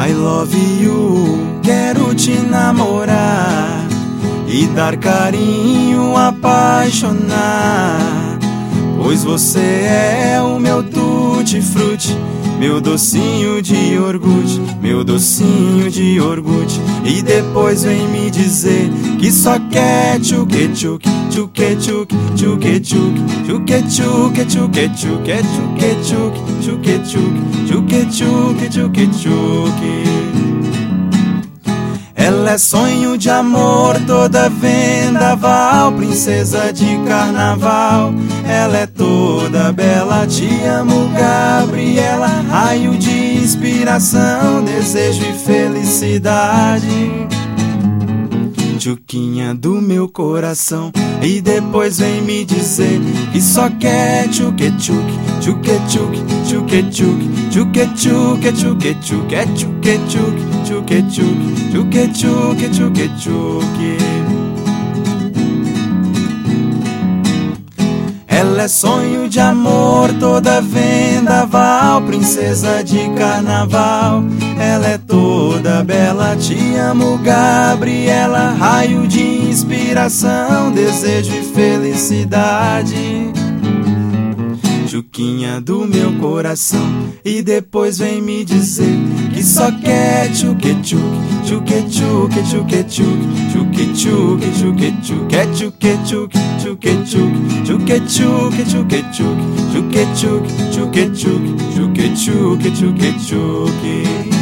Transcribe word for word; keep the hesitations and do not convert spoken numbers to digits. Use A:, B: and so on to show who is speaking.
A: I love you, quero te namorar e dar carinho, apaixonar, pois você é o meu tutti-frutti, meu docinho de iogurte, meu docinho de iogurte. E depois vem me dizer que só quer tchuque-tchuque, tchuque-tchuque, tchuque-tchuque, tchuque-tchuque, tchuque-tchuque, tchuque-tchuque, tchuque-tchuque, tchuque-tchuque, tchuque-tchuque. Ela é sonho de amor, toda vendaval, princesa de carnaval. Ela é toda bela, te amo, Gabriela, raio de inspiração, desejo e felicidade, tchuquinha do meu coração. E depois vem me dizer que só quer tchuque-tchuque, tchuque-tchuque, tchuque-tchuque, tchuque-tchuque, tchuque-tchuque, é tchuque-tchuque, tchuque-tchuque, tchuque-tchuque, tchuque-tchuque. Ela é sonho de amor, toda vendaval, princesa de carnaval. Ela é toda bela, te amo, Gabriela, raio de inspiração, desejo e felicidade, tchuquinha do meu coração. E depois vem me dizer que só quer tchuque-tchuque, tchuque-tchuque, tchuque-tchuque, tchuque-tchuque, tchuque-tchuque, é tchuque-tchuque, tchuque-tchuque, tchuque-tchuque, tchuque-tchuque, tchuque-tchuque, tchuque-tchuque, tchuque-tchuque, tchuque-tchuque.